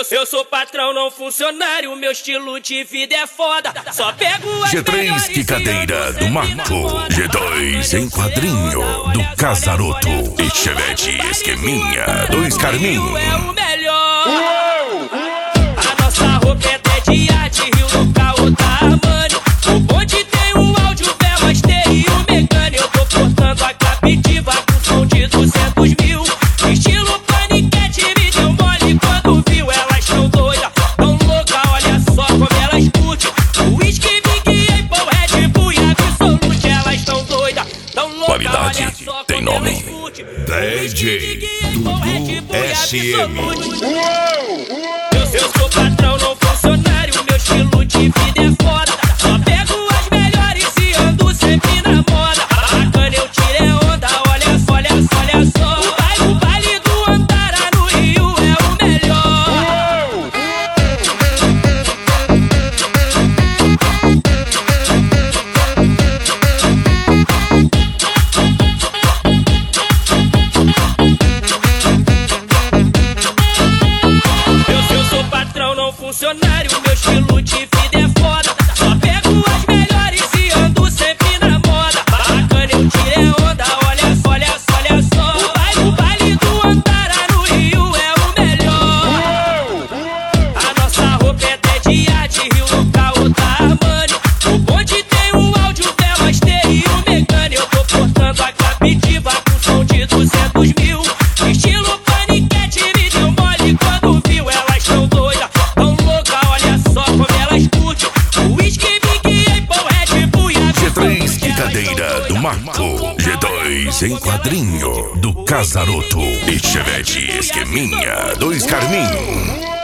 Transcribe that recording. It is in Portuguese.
Eu sou patrão, não funcionário. Meu estilo de vida é foda. Só pego as G3 Quicadeira do Marco, G2 Enquadrinho do Casaroto e Chevette Esqueminha 2 Carminho. É o melhor. A nossa roupa é até de arte, Rio no carro da Armani. O bonde tem o áudio, velas, e o mecânico. Eu tô portando a captiva com som de 200 mil. Estilo paniquete, me deu mole quando viu. Elas tão doidas, tão louca, olha só como elas curtem. O whisky, Big Apple, Red Bull e Absolute. Elas tão doidas, tão louca, Qualidade olha só tem como nome. elas curtem. DJ Dudu SM. Eu sou patrão, não funcionário. Meu estilo de vida é foda. Só pego as melhores e ando sempre na moda. Bacana, eu tirei onda, olha só, olha só, olha só. O baile do Antara no Rio é o melhor. Eu sou patrão, não funcionário. Meu estilo de vida é foda. Só pego as melhores e ando sempre na moda. Bacana, eu tirei onda, olha só, olha só, olha só. O baile do Antara no Rio é o melhor. A nossa roupa é até de arte, Rio no carro da Armani. O bonde tem o áudio, velas, e o mecânico. Eu tô portando a captiva com som de 200 mil. Estilo paniquete, me deu mole quando viu. Elas tão doidas, tão louca, olha só como elas curtem. O whisky, Big Apple, Red Bull e G3 Quicadeira do Marco, G2 Enquadrinho do Casaroto e Chevette Esqueminha 2 Carminho.